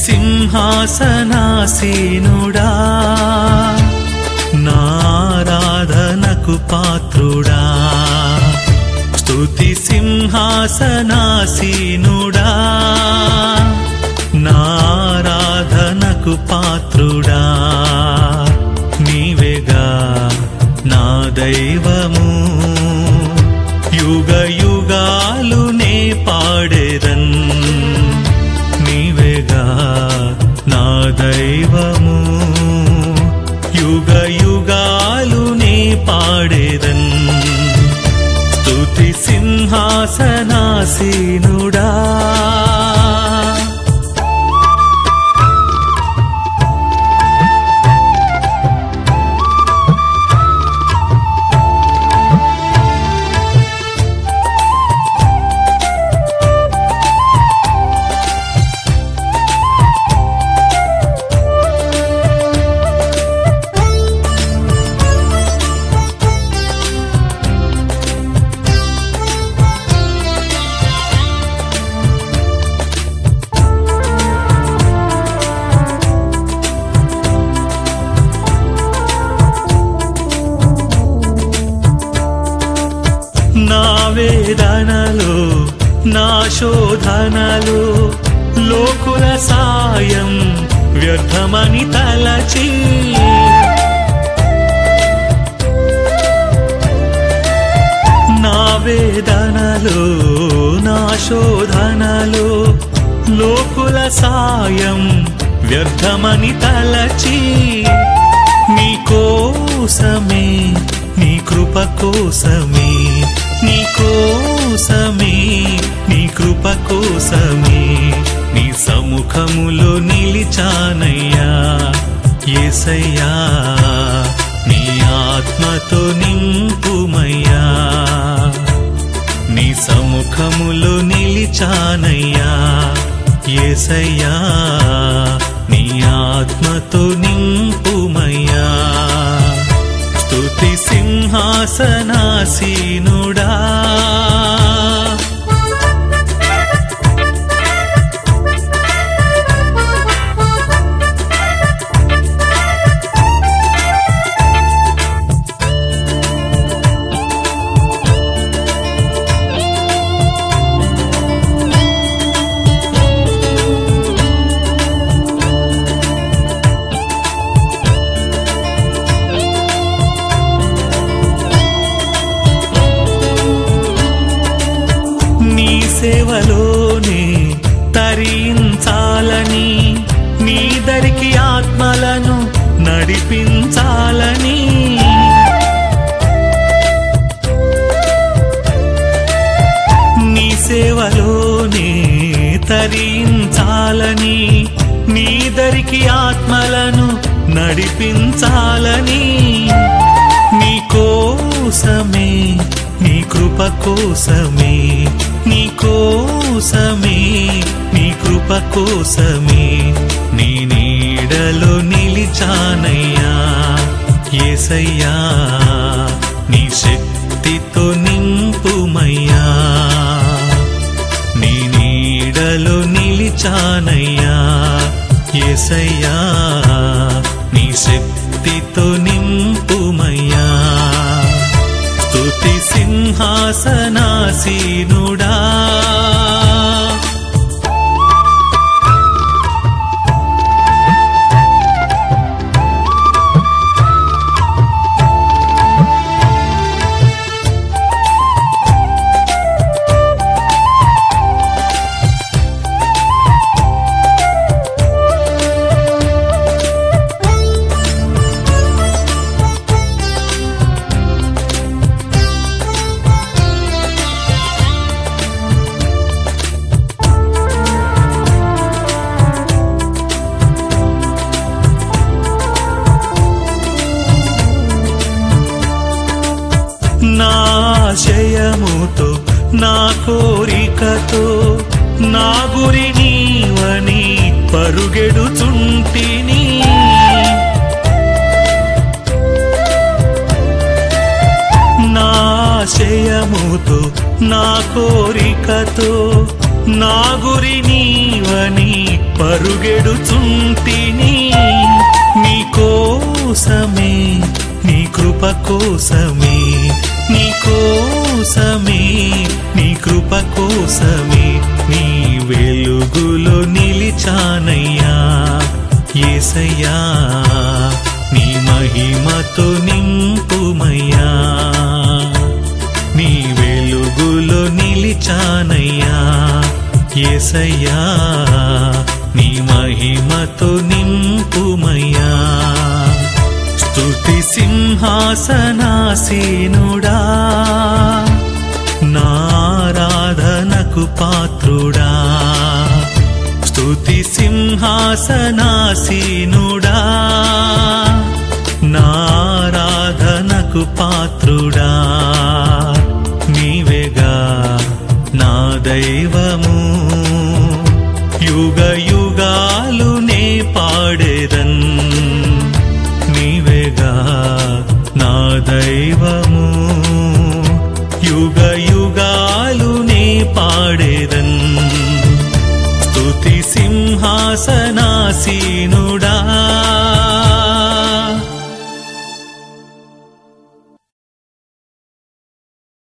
సింహాసనాసీనుడా నారాధనకు పాత్రుడా స్తుతి సింహాసనాసీనుడా నారాధనకు పాత్రుడా నీవేగా నా దైవము యుగ యుగాలు నే పాడేదన్ నీవేగా నా దైవము యుగ యుగాలు నే పాడేదన్ స్తుతి సింహాసనాసీనుడా నా వేదనలు నా శోధనలు లోకుల సాయం వ్యర్థమని తలచి నా వేదనలు నా శోధనలు లోకుల సాయం వ్యర్థమని తలచి నీ కోసమే నీ కృప కోసమే నీ కోసమే నీ కృప కోసమే నీ సముఖములో నిలిచానయ్యా యేసయ్యా నీ ఆత్మతో నింపుమయ్యా నీ సముఖములో నిలిచానయ్యా యేసయ్యా నీ ఆత్మతో నింపుమయ్యా స్తుతి సింహాసనాసీనుడా సేవలోనే తరించాలని నీ దరికి ఆత్మలను నడిపించాలని నీ సేవలోనే తరించాలని నీ దరికి ఆత్మలను నడిపించాలని నీ కోసమే నీ కృప కోసమే నీ కోసమే నీ కృప కోసమే నీ నీడలో నిలిచానయ్యా యేసయ్యా నీ శక్తితో నింపుమయ్యా నీ నీడలో నిలిచానయ్యా యేసయ్యా నీ శక్తితో నింపుమయ్యా స్తుతి సింహాసనాసీనుడా నా ఆశయముతో నా కోరికతో నా గురి నీవని పరుగెడుచుంటిని నా ఆశయముతో నా కోరికతో నా గురి నీవని పరుగెడుచుంటిని నీ కోసమే నీ కృప కోసమే నీ కోసమే నీ కృప కోసమే నీ వెలుగులో నిలిచానయ్యా యేసయ్యా నీ మహిమతో నింపుమయ్యా నీ వెలుగులో నిలిచానయ్యా యేసయ్యా నీ మహిమతో నింపుమయ్యా స్తుతి సింహాసనాసీనుడా నారాధనకు పాత్రుడా స్తుతి సింహాసనాసీనుడా నారాధనకు పాత్రుడా నీవేగా నా దైవము యుగ యుగాలు నే పాడేదన్ నీవేగా నా దైవము యుగ యుగాలు నే పాడేదన్ స్తుతి సింహాసనాసీనుడా